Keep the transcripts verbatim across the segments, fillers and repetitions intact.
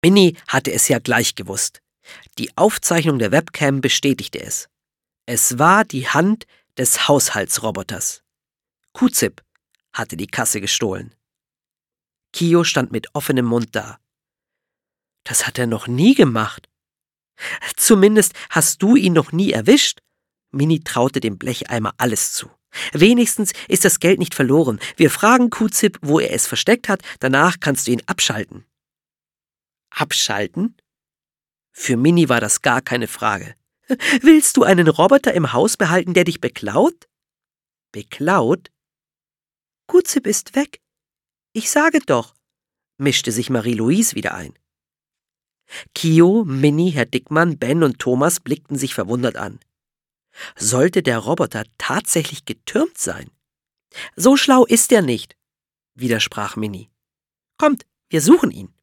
Minnie hatte es ja gleich gewusst. Die Aufzeichnung der Webcam bestätigte es. Es war die Hand des Haushaltsroboters. Q-Zip hatte die Kasse gestohlen. Kio stand mit offenem Mund da. Das hat er noch nie gemacht. Zumindest hast du ihn noch nie erwischt. Minnie traute dem Blecheimer alles zu. Wenigstens ist das Geld nicht verloren. Wir fragen Q-Zip, wo er es versteckt hat, danach kannst du ihn abschalten. Abschalten? Für Minnie war das gar keine Frage. Willst du einen Roboter im Haus behalten, der dich beklaut? Beklaut? Q-Zip ist weg. Ich sage doch, mischte sich Marie-Louise wieder ein. Kio, Minnie, Herr Dickmann, Ben und Thomas blickten sich verwundert an. Sollte der Roboter tatsächlich getürmt sein? So schlau ist er nicht, widersprach Minnie. Kommt, wir suchen ihn.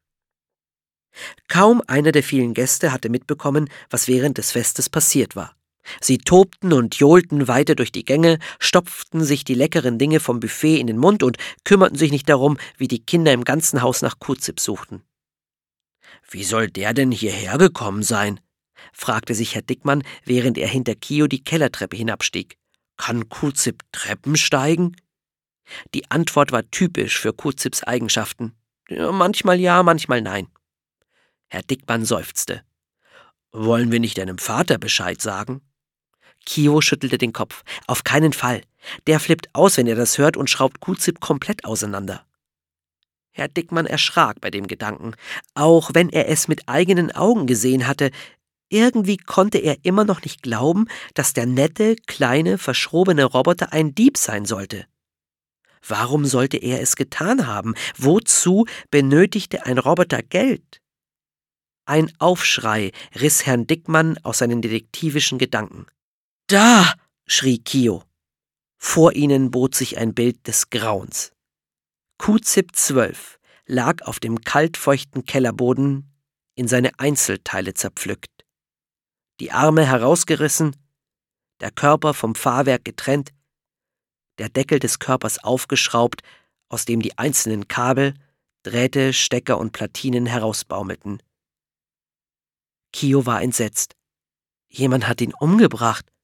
Kaum einer der vielen Gäste hatte mitbekommen, was während des Festes passiert war. Sie tobten und johlten weiter durch die Gänge, stopften sich die leckeren Dinge vom Buffet in den Mund und kümmerten sich nicht darum, wie die Kinder im ganzen Haus nach Q-Zip suchten. »Wie soll der denn hierher gekommen sein?« fragte sich Herr Dickmann, während er hinter Kio die Kellertreppe hinabstieg. »Kann Q-Zip Treppen steigen?« Die Antwort war typisch für Q-Zips Eigenschaften. Ja, manchmal ja, manchmal nein. Herr Dickmann seufzte. »Wollen wir nicht deinem Vater Bescheid sagen?« Kio schüttelte den Kopf. »Auf keinen Fall. Der flippt aus, wenn er das hört und schraubt Q-Zip komplett auseinander.« Herr Dickmann erschrak bei dem Gedanken. Auch wenn er es mit eigenen Augen gesehen hatte, irgendwie konnte er immer noch nicht glauben, dass der nette, kleine, verschrobene Roboter ein Dieb sein sollte. Warum sollte er es getan haben? Wozu benötigte ein Roboter Geld? Ein Aufschrei riss Herrn Dickmann aus seinen detektivischen Gedanken. »Da!« schrie Kio. Vor ihnen bot sich ein Bild des Grauens. Q-Zip zwölf lag auf dem kaltfeuchten Kellerboden, in seine Einzelteile zerpflückt. Die Arme herausgerissen, der Körper vom Fahrwerk getrennt, der Deckel des Körpers aufgeschraubt, aus dem die einzelnen Kabel, Drähte, Stecker und Platinen herausbaumelten. Kio war entsetzt. Jemand hat ihn umgebracht.